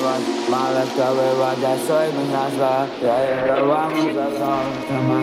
вас мало кто выводит судьбы на зло. Я еду вам и зазор, там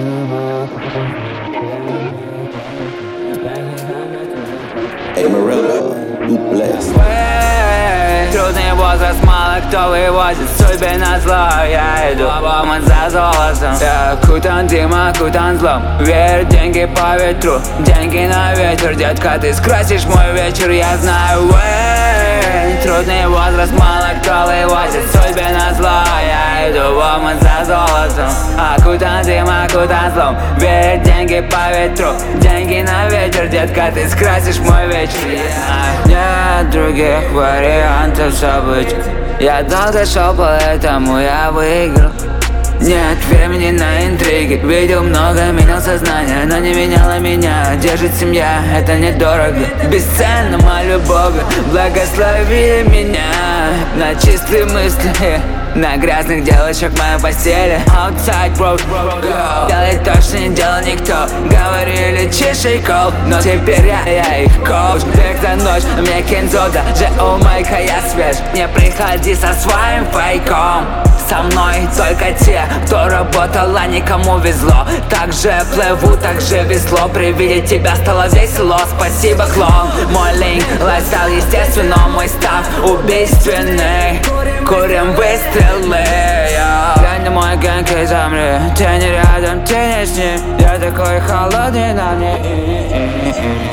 Hey Morello, you blessed. Трудный возраст, мало кто выводит судьбы на зло. Я иду вам за золотом. Я окутан дымом, окутан злом. Верь, деньги по ветру, деньги на ветер. Детка, ты скрасишь мой вечер, я знаю. Трудный возраст, мало кто выводит судьбы на зло. Я иду вам за золотом. Окутан дымом, окутан злом. Верь, деньги по ветру, деньги на ветер. Детка, ты скрасишь мой вечер. Нет других вариантов событий. Я долго шел, поэтому я выиграл. Нет времени на интриги. Видел много, менял сознание, но не меняло меня. Держит семья, это недорого. Бесценно молю Бога, благослови меня на чистые мысли, на грязных девочек в моей постели. Outside road, go. Делай то, что не делал никто. Говорили чешей кол, но теперь я их коуч. Век за ночь, мне Кензо, даже у Майка я свеж. Не приходи со своим фейком. Со мной только те, кто работал, а никому везло. Так же плыву, так же везло. При виде тебя стало весело. Спасибо, клон. Мой линк, лайфстайл естественно, мой став убийственный. Курим выстрелы. Глянь на мой гэнг и замри. Тени рядом, тени с ним. Я такой холодный на ней.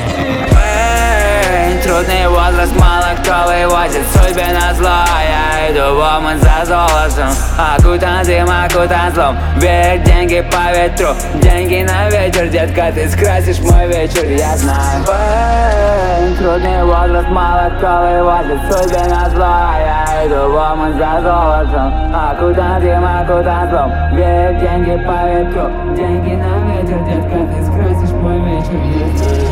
Трудный возраст, мало кто выводит судьбы на зло. Я иду вам за золотом. Окутан дым, окутан злом. Верь, деньги по ветру, деньги на ветер. Детка, ты скрасишь мой вечер, я знаю. Трудный возраст, мало кто выводит судьбы на зло. Я иду вам за золотом. Окутан дым, окутан злом. Верь, деньги по ветру, деньги на ветер. Детка, ты скрасишь мой вечер, я знаю.